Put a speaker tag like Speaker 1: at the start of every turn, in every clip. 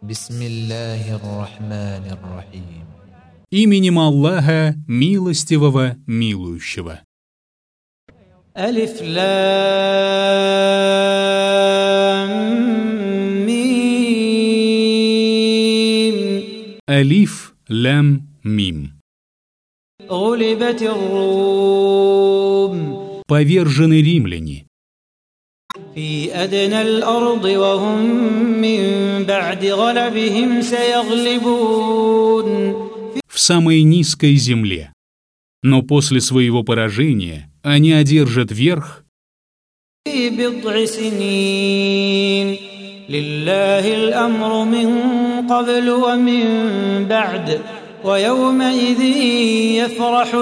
Speaker 1: Бисмиллахир-рахманир-рахим.
Speaker 2: Именем Аллаха, милостивого, милующего.
Speaker 3: Алиф лам мим.
Speaker 2: Алиф лам мим.
Speaker 3: Гулибатир Рум.
Speaker 2: Повержены римляне.
Speaker 3: في أدنى الأرض وهم من بعد غلبهم سيغلبون.
Speaker 2: В самой низкой земле. Но после своего поражения они одержат верх.
Speaker 3: في بضع سنين لله الأمر من قبل ومن بعد ويومئذ يفرح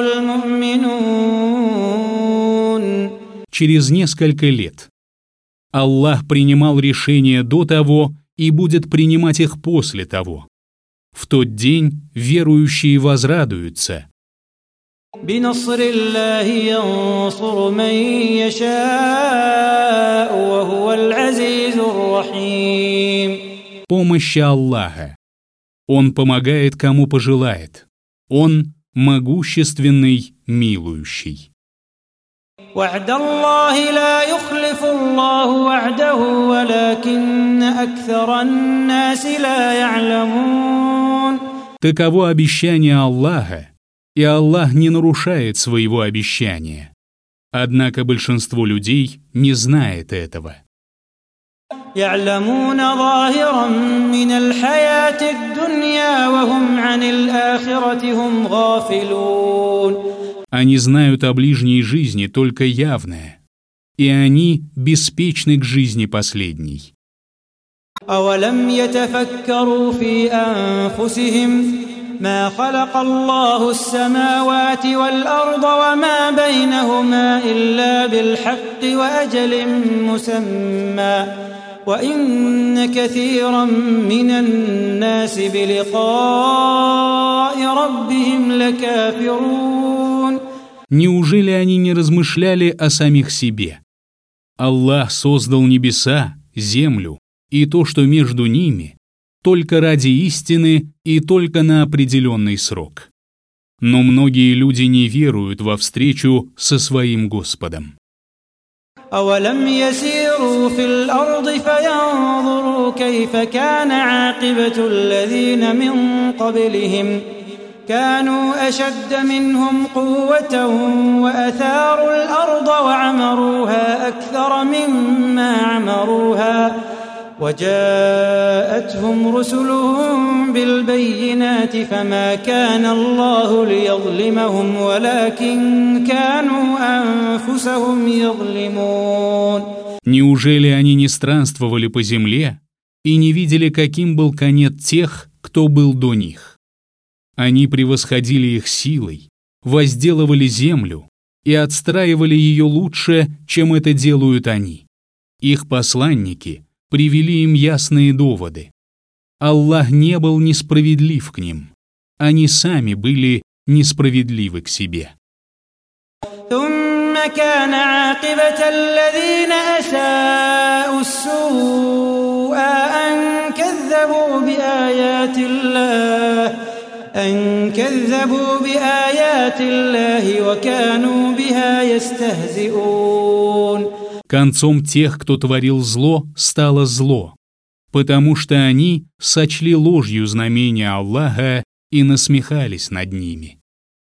Speaker 3: المؤمنون.
Speaker 2: Через несколько лет. Аллах принимал решения до того и будет принимать их после того. В тот день верующие возрадуются.
Speaker 3: بنصر الله ينصر من يشاء وهو العزيز الرحيم.
Speaker 2: Помощи Аллаха. Он помогает, кому пожелает. Он могущественный, милующий.
Speaker 3: وعد الله لا يخلف الله وعده ولكن أكثر الناس لا يعلمون.
Speaker 2: Таково обещание Аллаха, и Аллах не нарушает своего обещания. Однако большинство людей не знает этого.
Speaker 3: يعلمون ظاهرا من الحياة الدنيا وهم عن الآخرة هم غافلون.
Speaker 2: Они знают о ближней жизни только явное, и они беспечны к жизни последней.
Speaker 3: أولم يتفكروا في أنفسهم ما خلق الله السماوات والأرض وما بينهما إلا بالحق وأجل مسمى وإن كثيرا من الناس بلقاء ربهم لكافرون.
Speaker 2: Неужели они не размышляли о самих себе? Аллах создал небеса, землю и то, что между ними, только ради истины и только на определенный срок. Но многие люди не веруют во встречу со своим Господом.
Speaker 3: أولم يسيروا في الأرض فينظروا كيف كان عاقبة الذين من قبلهم كانوا أشد منهم قوة وأثاروا الأرض وعمروها أكثر مما عمروها وجاءتهم رسلهم بالبينات فما كان الله ليظلمهم ولكن كانوا أنفسهم يظلمون.
Speaker 2: Неужели они не странствовали по земле и не видели, каким был конец тех, кто был до них? Они превосходили их силой, возделывали землю и отстраивали ее лучше, чем это делают они. Их посланники привели им ясные доводы. Аллах не был несправедлив к ним. Они сами были несправедливы к себе.
Speaker 3: ثم كان عاقبة الذين أساءوا السوء أن كذبوا بآيات الله وكانوا بها يستهزئون.
Speaker 2: Концом тех, кто творил зло, стало зло, потому что они сочли ложью знамения Аллаха и насмехались над ними.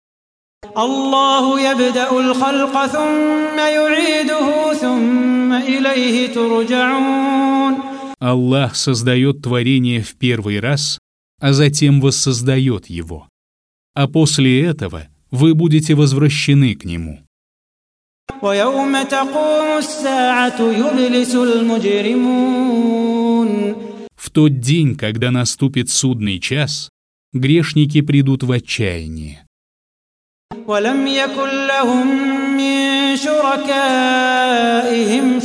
Speaker 3: الله يبدأ الخلق ثم يعيده ثم إليه ترجعون.
Speaker 2: Аллах создает творение в первый раз, а затем воссоздает его. А после этого вы будете возвращены к нему.
Speaker 3: ويوم تقوم الساعة يبلس المجرمون.
Speaker 2: В тот день, когда наступит судный час, грешники придут в отчаяние.
Speaker 3: ولم يكن لهم من شركائهم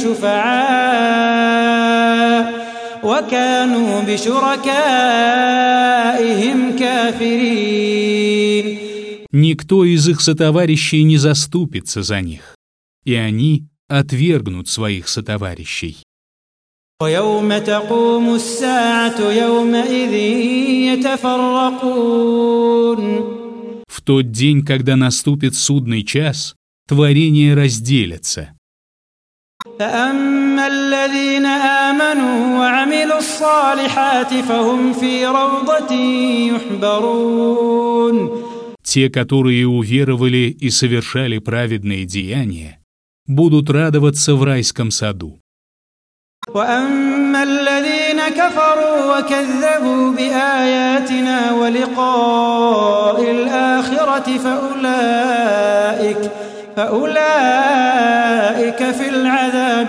Speaker 3: شفعاء وكانوا بشركائهم كافرين.
Speaker 2: Никто из их сотоварищей не заступится за них, и они отвергнут своих сотоварищей.
Speaker 3: ويوم تقوم الساعة يومئذ يتفرقون.
Speaker 2: В тот день, когда наступит судный час, творения разделятся.
Speaker 3: فأما الذين آمنوا وعملوا الصالحات فهم في روضة يحبرون.
Speaker 2: Те, которые уверовали и совершали праведные деяния, будут радоваться в райском саду.
Speaker 3: وأما الذين كفروا وكذبوا بآياتنا ولقاء الآخرة فأولئك في العذاب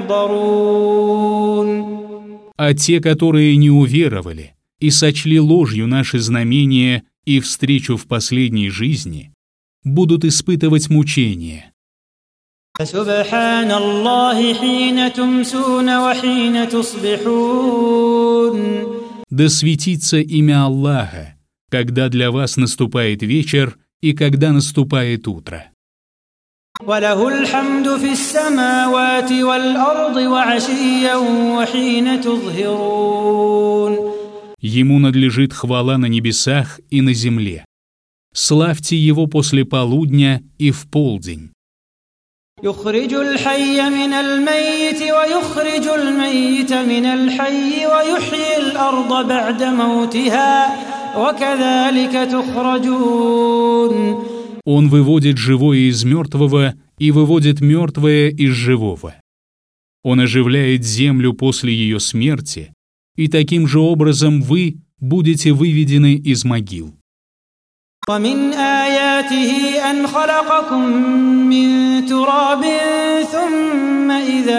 Speaker 3: محضرون.
Speaker 2: А те, которые не уверовали и сочли ложью наши знамения и встречу в последней жизни, будут испытывать мучения.
Speaker 3: فسبحان الله حين تمسون وحين تصبحون.
Speaker 2: Да светится имя Аллаха, когда для вас наступает вечер и когда наступает утро.
Speaker 3: وله الحمد في السماوات والأرض وعشيا وحين تظهرون.
Speaker 2: Ему надлежит хвала на небесах и на земле. Славьте его после полудня и в полдень.
Speaker 3: يخرج الحي من الميت ويخرج الميت من الحي ويحيي الأرض بعد موتها وكذلك تخرجون.
Speaker 2: Он выводит живое из мертвого и выводит мертвое из живого. Он оживляет землю после ее смерти, и таким же образом вы будете выведены из могил.
Speaker 3: ومن آياته أن خلقكم من تراب ثم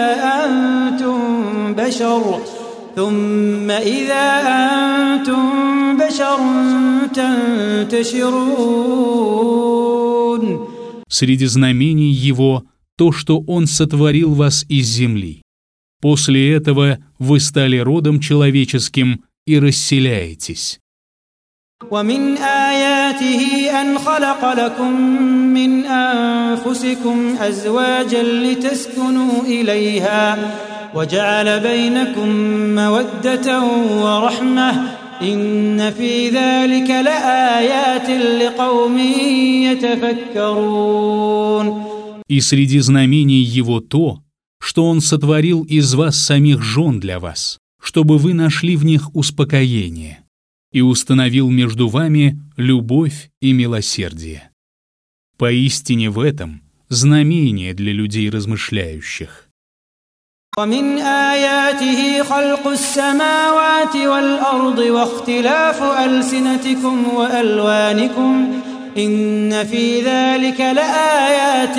Speaker 3: إذا أنتم بشر تنتشرون.
Speaker 2: Среди знамений его то, что он сотворил вас из земли. После этого вы стали родом человеческим и расселяетесь.
Speaker 3: ومن آياته أن خلق لكم من أنفسكم أزواجا لتسكنوا إليها وجعل بينكم مودة ورحمة إن في ذلك لآيات لقوم يتفكرون.
Speaker 2: И среди знамений его то, что он сотворил из вас самих жен для вас, чтобы вы нашли в них успокоение, и установил между вами любовь и милосердие. Поистине в этом знамение для людей размышляющих.
Speaker 3: ومن آياته خلق السماوات والأرض واختلاف ألسنتكم وألوانكم إن في ذلك لآيات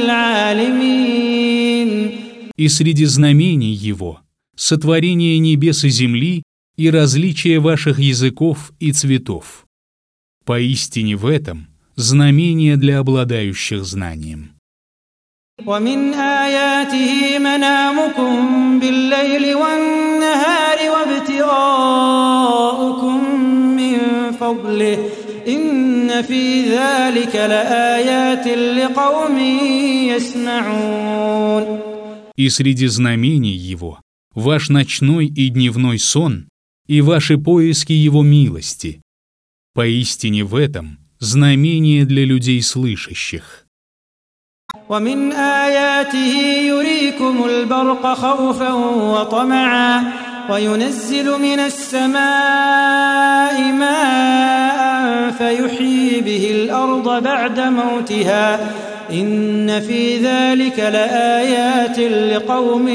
Speaker 3: للعالمين.
Speaker 2: И среди знамений его сотворение небес и земли и различие ваших языков и цветов. Поистине в этом знамение для обладающих знанием.
Speaker 3: ومن آياته منامكم بالليل والنهار وابتغاؤكم من فضله إن في ذلك لآيات لقوم يسمعون.
Speaker 2: И среди знамений его ваш ночной и дневной сон и ваши поиски его милости. Поистине в этом знамение для людей слышащих.
Speaker 3: ومن آياته يريكم البرق خوفا وطمعا وينزل من السماء ماء فيحيي به الأرض بعد موتها إن في ذلك لآيات لقوم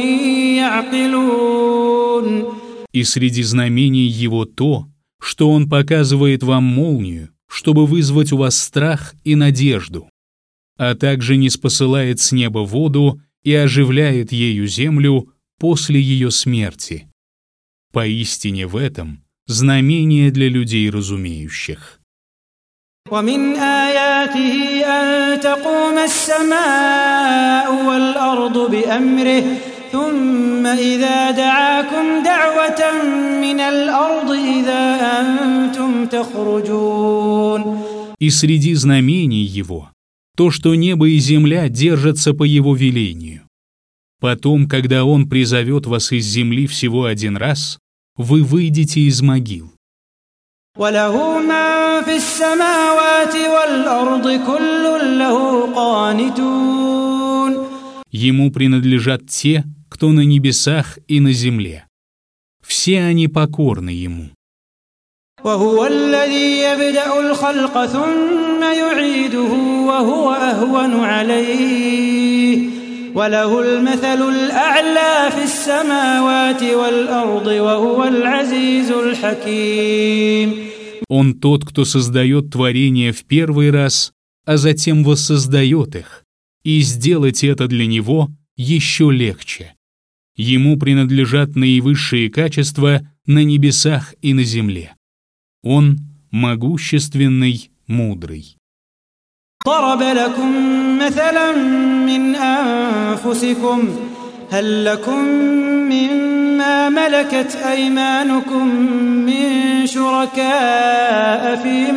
Speaker 3: يعقلون.
Speaker 2: И среди знамений его то, что он показывает вам молнию, чтобы вызвать у вас страх и надежду, а также ниспосылает с неба воду и оживляет ею землю после ее смерти. Поистине в этом знамение для людей разумеющих.
Speaker 3: ومن آياته أن تقوم السماء والأرض بأمره ثم إذا دعاكم دعوة من الأرض إذا أنتم تخرجون.
Speaker 2: И среди знамений его то, что небо и земля держатся по его велению. Потом, когда Он призовет вас из земли всего один раз, вы выйдете из могил.
Speaker 3: وله من في السماوات والأرض كل له قانتون.
Speaker 2: Ему принадлежат те, кто на небесах и на земле. Все они покорны Ему.
Speaker 3: وهو الذي يبدأ الخلق ثم يعيده وهو أهون عليه وله المثل الأعلى في السماوات والأرض وهو العزيز الحكيم.
Speaker 2: Он тот, кто создает творения в первый раз, а затем воссоздает их, и сделать это для него еще легче. Ему принадлежат наивысшие качества на небесах и на земле. Он могущественный, мудрый.
Speaker 3: ضرب لكم مثلا من أنفسكم هل لكم مما ملكت أيمانكم من شركاء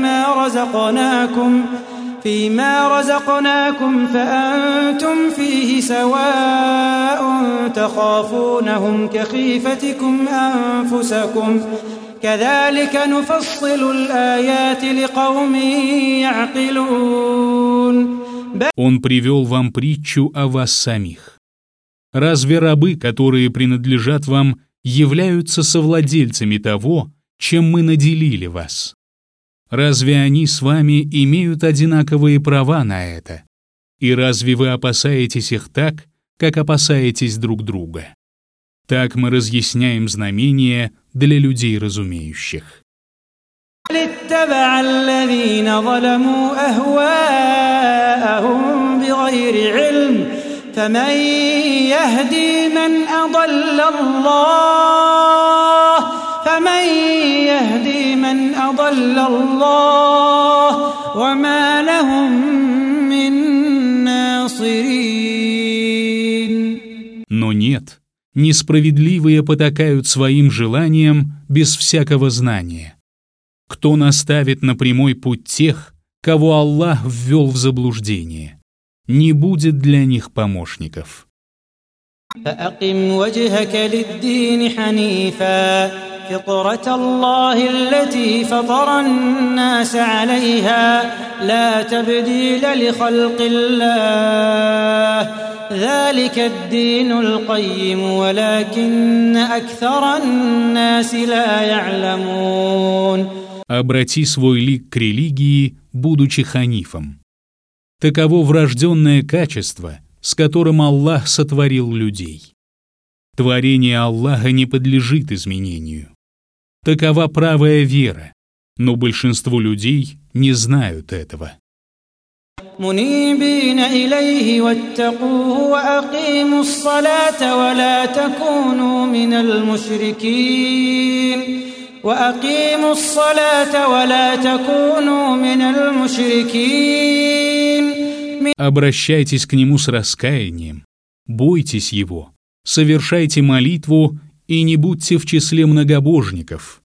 Speaker 3: فيما رزقناكم فأنتم فيه سواء تخافونهم كخيفتكم أنفسكم كذلك نفصل الآيات لقوم يعقلون.
Speaker 2: Он привел вам притчу о вас самих. Разве рабы, которые принадлежат вам, являются совладельцами того, чем мы наделили вас? Разве они с вами имеют одинаковые права на это? И разве вы опасаетесь их так, как опасаетесь друг друга? Так мы разъясняем знамения для людей разумеющих.
Speaker 3: اتبع الذين ظلموا أهواءهم بغير علم فمن يهدي من أضل الله وما لهم من ناصرين.
Speaker 2: Но нет, несправедливые потакают своим желаниям без всякого знания. Кто наставит на прямой путь тех, кого Аллах ввел в заблуждение? Не будет для них помощников.
Speaker 3: فأقم وجهك للدين حنيفا فطرة الله التي فطر الناس عليها لا تبديل لخلق الله ذلك الدين القيم ولكن أكثر الناس لا يعلمون.
Speaker 2: Обрати свой лик к религии, будучи ханифом. Таково врожденное качество, с которым Аллах сотворил людей. Творение Аллаха не подлежит изменению. Такова правая вера, но большинство людей не знают этого.
Speaker 3: منيبين إليه واتقوه وأقيموا الصلاة ولا تكونوا من المشركين.
Speaker 2: Обращайтесь к Нему с раскаянием, бойтесь Его, совершайте молитву и не будьте в числе многобожников.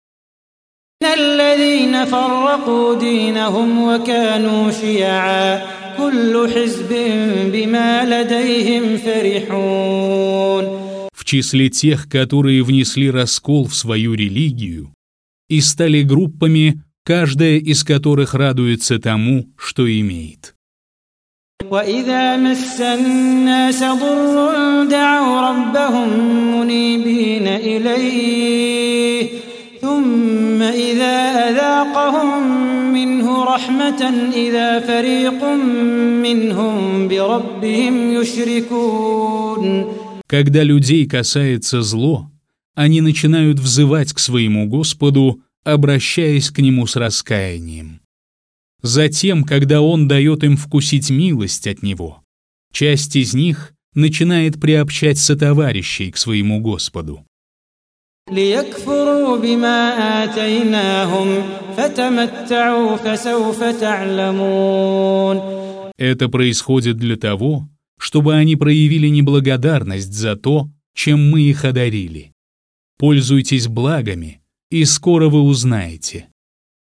Speaker 3: الذين فرقوا دينهم وكانوا شيعا كل حزب بما لديهم فرحون.
Speaker 2: В числе тех, которые внесли раскол в свою религию и стали группами, каждая из которых радуется тому, что имеет.
Speaker 3: وإذا مس الناس ضر دعوا ربهم منيبين إليه ثم إذا أذاقهم منه رحمة إذا فريق منهم بربهم يشركون.
Speaker 2: Когда людей касается зло, они начинают взывать к своему Господу, обращаясь к Нему с раскаянием. Затем, когда Он дает им вкусить милость от Него, часть из них начинает приобщать сотоварищей к своему Господу.
Speaker 3: ليكفروا بما آتيناهم فتمتعوا فسوف تعلمون.
Speaker 2: Это происходит для того, чтобы они проявили неблагодарность за то, чем мы их одарили. Пользуйтесь благами, и скоро вы узнаете.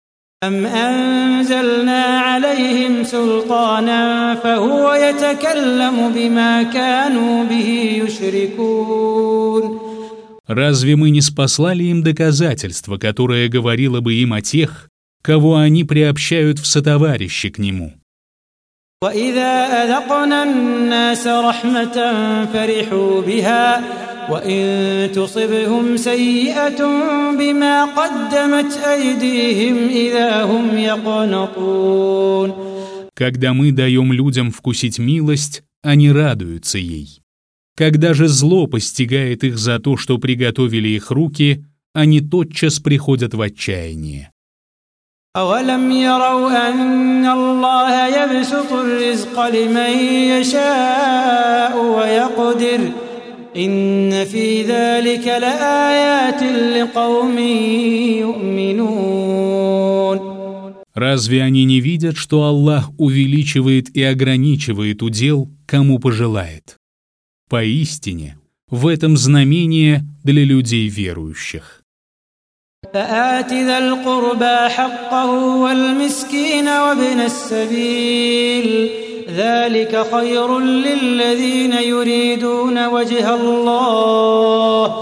Speaker 3: أم أنزلنا عليهم سلطانا فهو يتكلم بما كانوا به يشركون.
Speaker 2: Разве мы не спаслали им доказательство, которое говорило бы им о тех, кого они приобщают в сотоварищи к нему?
Speaker 3: وإذا أذقنا الناس رحمة فرحوا بها وإن تصبهم سيئة بما قدمت أيديهم إذا هم يقنطون.
Speaker 2: Когда мы даем людям вкусить милость, они радуются ей. Когда же зло постигает их за то, что приготовили их руки, они тотчас приходят в отчаяние.
Speaker 3: أولم يروا أن الله يبسط الرزق لمن يشاء ويقدر إن في ذلك لآيات لقوم يؤمنون.
Speaker 2: Разве они не видят, что Аллах увеличивает и ограничивает удел, кому пожелает? Поистине, в этом знамение для людей верующих.
Speaker 3: فآت ذا القربى حقه والمسكين وابن السبيل ذلك خير للذين يريدون وجه الله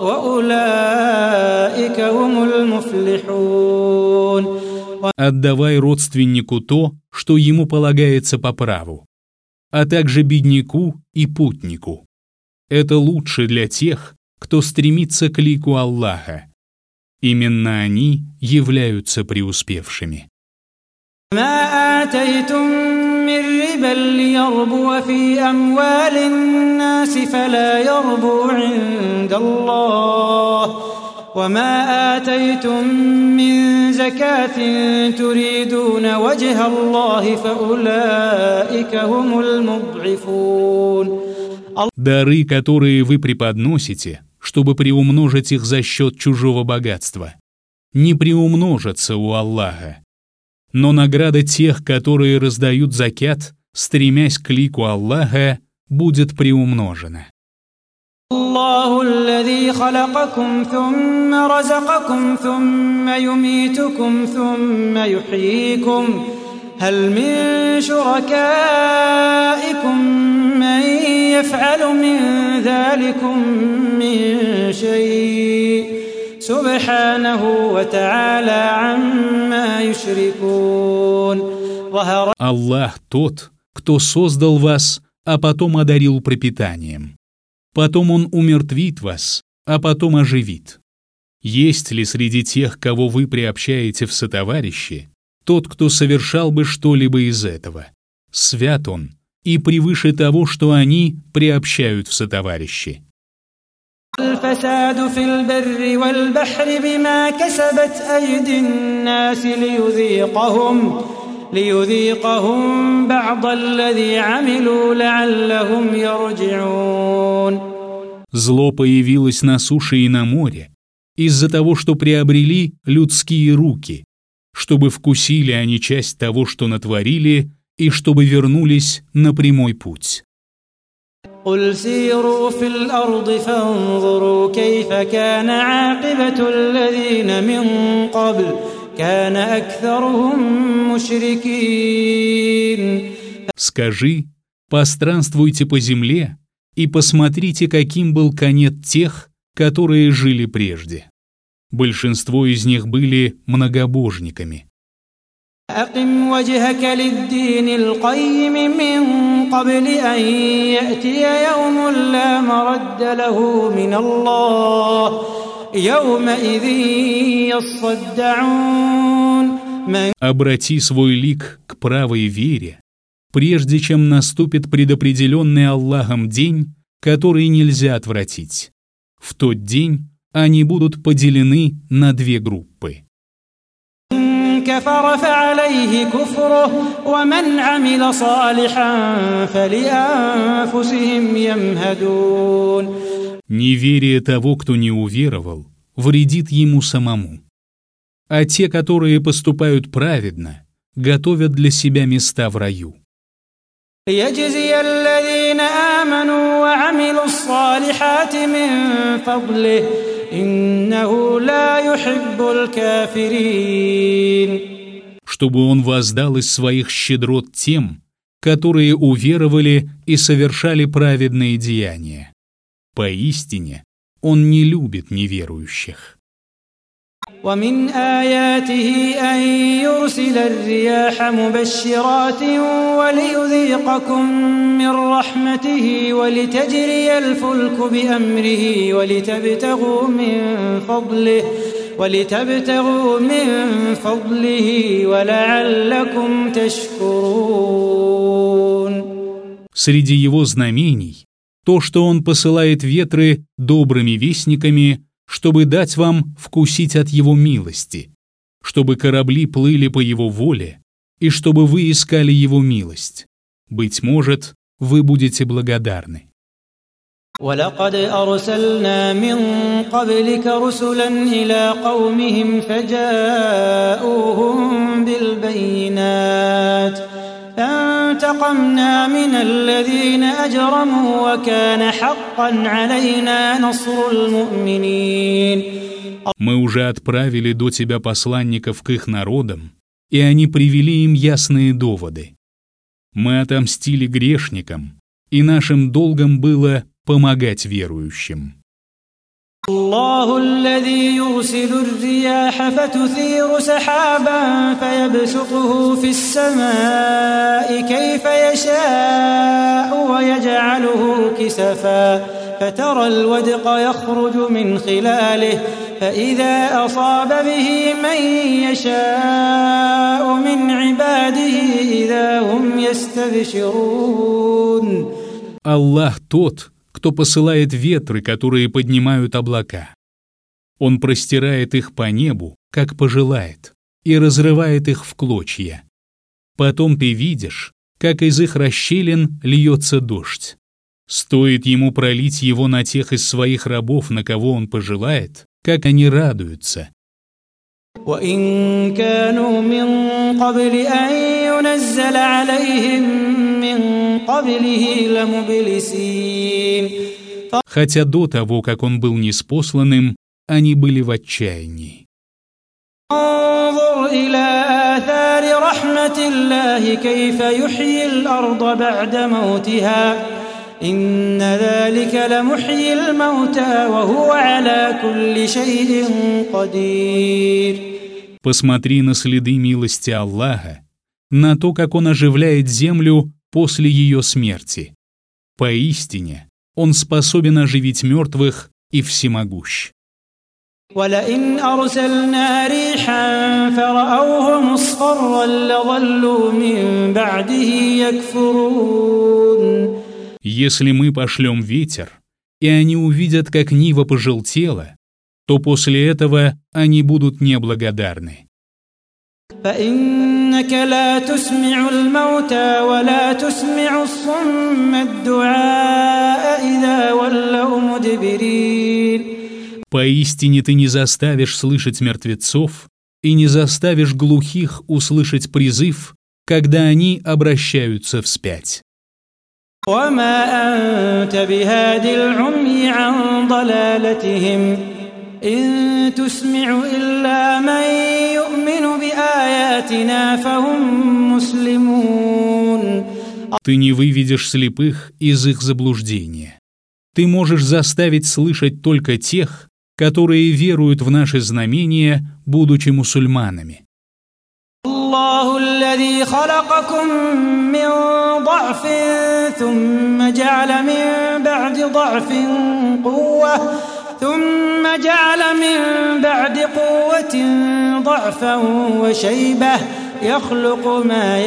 Speaker 3: وأولئك هم المفلحون.
Speaker 2: Отдавай родственнику то, что ему полагается по праву, а также бедняку и путнику. Это лучше для тех, кто стремится к лику Аллаха. Именно они являются преуспевшими.
Speaker 3: ما آتيتم من ربا ليربو في أموال الناس فلا يربو عند الله وما آتيتم من زكاة تريدون وجه الله فأولئك هم المضعفون.
Speaker 2: Дары, которые вы преподносите, чтобы приумножить их за счет чужого богатства, не приумножатся у Аллаха. Но награда тех, которые раздают закят, стремясь к лику Аллаха, будет приумножена.
Speaker 3: الله الذي خلقكم ثم رزقكم ثم يميتكم ثم يحييكم هل من شركائكم من يفعل من ذلكم من شيء سبحانه وتعالى عما يشركون.
Speaker 2: Аллах тот, кто создал вас, а потом одарил пропитанием. Потом Он умертвит вас, а потом оживит. Есть ли среди тех, кого вы приобщаете в сотоварищи, тот, кто совершал бы что-либо из этого? Свят Он и превыше того, что они приобщают в сотоварищи.
Speaker 3: الفساد في البر والبحر بما كسبت أيدي الناس ليذيقهم بعض الذي عملوا لعلهم يرجعون.
Speaker 2: Зло появилось на суше и на море из-за того, что приобрели людские руки, чтобы вкусили они часть того, что натворили, и чтобы вернулись на прямой путь.
Speaker 3: قل سيروا في الأرض فانظروا كيف كان عاقبة الذين من قبل كان أكثرهم مشركين.
Speaker 2: Скажи, постранствуйте по земле и посмотрите, каким был конец тех, которые жили прежде. Большинство из них были многобожниками.
Speaker 3: أقم وجهك للدين القيم من قبل أن يأتي يوم لا مرد له من الله يومئذ يصدعون.
Speaker 2: Обрати свой лик к правой вере, прежде чем наступит предопределенный Аллахом день, который нельзя отвратить. В тот день они будут поделены на две группы.
Speaker 3: كفر فعليه كفره ومن عمل صالحا فلأنفسهم يمهدون.
Speaker 2: Неверие того, кто не уверовал, вредит ему самому. А те, которые поступают праведно, готовят для себя места в раю.
Speaker 3: ليجزي الذين آمنوا وعملوا الصالحات من فضله إنه لا يحب الكافرين.
Speaker 2: чтобы Он воздал из своих щедрот тем, которые уверовали и совершали праведные деяния. Поистине, Он не любит неверующих.
Speaker 3: ومن آياته أن يرسل الرياح مبشرات وليذيقكم من رحمته ولتجري الفلك بأمره ولتبتغوا من فضله ولعلكم تشكرون.
Speaker 2: Среди Его знамений то, что Он посылает ветры добрыми вестниками, чтобы дать вам вкусить от Его милости, чтобы корабли плыли по Его воле, и чтобы вы искали Его милость. Быть может, вы будете благодарны.
Speaker 3: ولقد أرسلنا من قبلك رسلا إلى قومهم فجاءوهم بالبينات فانتقمنا من الذين أجرموا وكان حقا علينا نصر المؤمنين.
Speaker 2: Мы уже отправили до тебя посланников к их народам, и они привели им ясные доводы. Мы отомстили грешникам, и нашим долгом было помогать верующим.
Speaker 3: الله الذي يرسل الرياح فتثير سحابا فيبسطه في السماء كيف يشاء ويجعله كسفا فترى الودق يخرج من خلاله فإذا أصاب به من يشاء من عباده إذا هم يستبشرون.
Speaker 2: Аллах тот, кто посылает ветры, которые поднимают облака. Он простирает их по небу, как пожелает, и разрывает их в клочья. Потом ты видишь, как из их расщелин льется дождь. Стоит ему пролить его на тех из своих рабов, на кого он пожелает, как они радуются.
Speaker 3: وإن كانوا من قبل أن ينزل عليهم من قبله لمبلسين.
Speaker 2: Хотя до того, как он был ниспосланным, они были в отчаянии.
Speaker 3: انظر إلى آثار رحمة الله كيف يحيي الأرض بعد موتها إن ذلك لمحيي الموتى وهو على كل شيء قدير.
Speaker 2: Посмотри на следы милости Аллаха, на то, как Он оживляет землю после ее смерти. Поистине, Он способен оживить мертвых и всемогущ.
Speaker 3: ولئن أرسلنا ريحا فرأوه مصفرا لظلوا من بعده يكفرون.
Speaker 2: Если мы пошлем ветер, и они увидят, как нива пожелтела, то после этого они будут неблагодарны.
Speaker 3: فإنك لا تسمع الموتى ولا تسمع الصم الدعاء إذا ولوا مدبرين.
Speaker 2: Поистине ты не заставишь слышать мертвецов и не заставишь глухих услышать призыв, когда они обращаются вспять.
Speaker 3: وما أنت بهاد العمي عن ضلالتهم إن تسمع إلا من يؤمن بآياتنا فهم مسلمون.
Speaker 2: Ты не выведешь слепых из их заблуждения. Ты можешь заставить слышать только тех, которые веруют в наши знамения, будучи мусульманами.
Speaker 3: الله الذي خلقكم من ضعف ثم جعل من بعد ضعف قوة ثم جعل من بعد قوة ضعفا وشيبة يخلق ما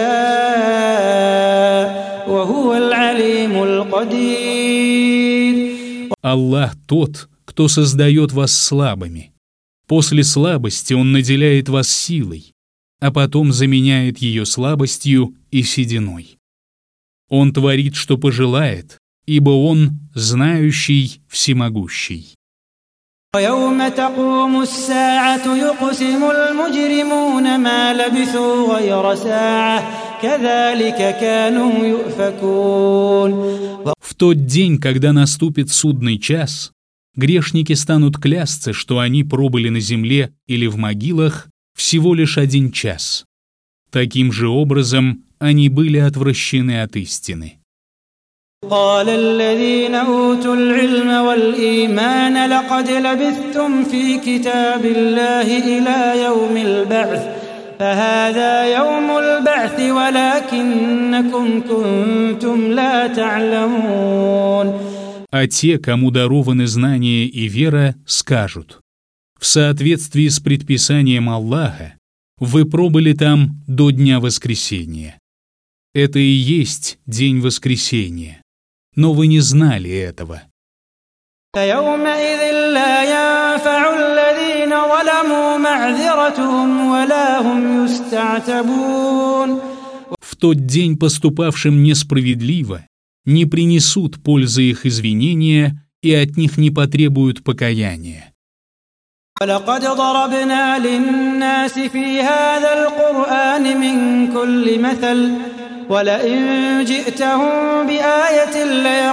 Speaker 3: يشاء وهو العليم القدير.
Speaker 2: Аллах тот, кто создает вас слабыми. После слабости Он наделяет вас силой, а потом заменяет ее слабостью и сединой. Он творит, что пожелает, ибо Он знающий, всемогущий.
Speaker 3: ويوم تقوم الساعة يقسم المجرمون ما لبثوا غير ساعة كذلك كانوا يؤفكون.
Speaker 2: В тот день, когда наступит судный час, грешники станут клясться, что они пробыли на земле или в могилах всего лишь 1 час. Таким же образом они были отвращены от истины.
Speaker 3: قال الذين أوتوا العلم والإيمان لقد لبثتم في كتاب الله إلى يوم البعث فهذا يوم البعث ولكنكم كنتم لا تعلمون.
Speaker 2: А те, кому дарованы знания и вера, скажут: в соответствии с предписанием Аллаха, вы пробыли там до дня воскресения. Это и есть день воскресения, но вы не знали этого.
Speaker 3: فيومئذ لا ينفع الذين ظلموا معذرتهم ولا هم يستعتبون.
Speaker 2: В тот день поступавшим несправедливо не принесут пользы их извинения и от них не потребуют покаяния.
Speaker 3: ولقد ضربنا للناس في هذا القرآن من كل مثل ولئن جئتهم بآية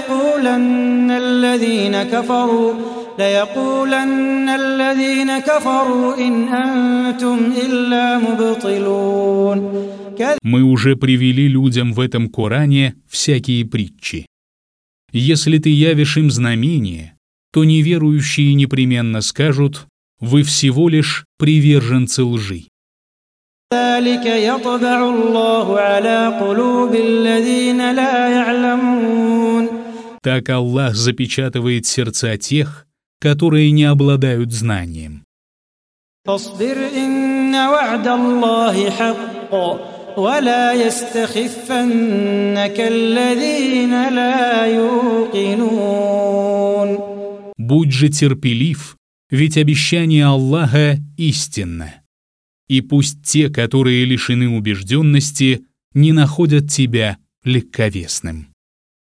Speaker 3: ليقولن الذين كفروا إن أنتم إلا مبطلون.
Speaker 2: Мы уже привели людям в этом Коране всякие притчи. Если ты явишь им знамение, то неверующие непременно скажут: вы всего лишь приверженцы лжи.
Speaker 3: ذلك يطبع الله على قلوب الذين لا يعلمون.
Speaker 2: Так Аллах запечатывает сердца тех, которые не обладают знанием.
Speaker 3: فاصبر إن وعد الله حق ولا يستخفنك الذين لا يوقنون.
Speaker 2: Будь же терпелив, ведь обещание Аллаха истинно. И пусть те, которые лишены убежденности, не находят тебя легковесным.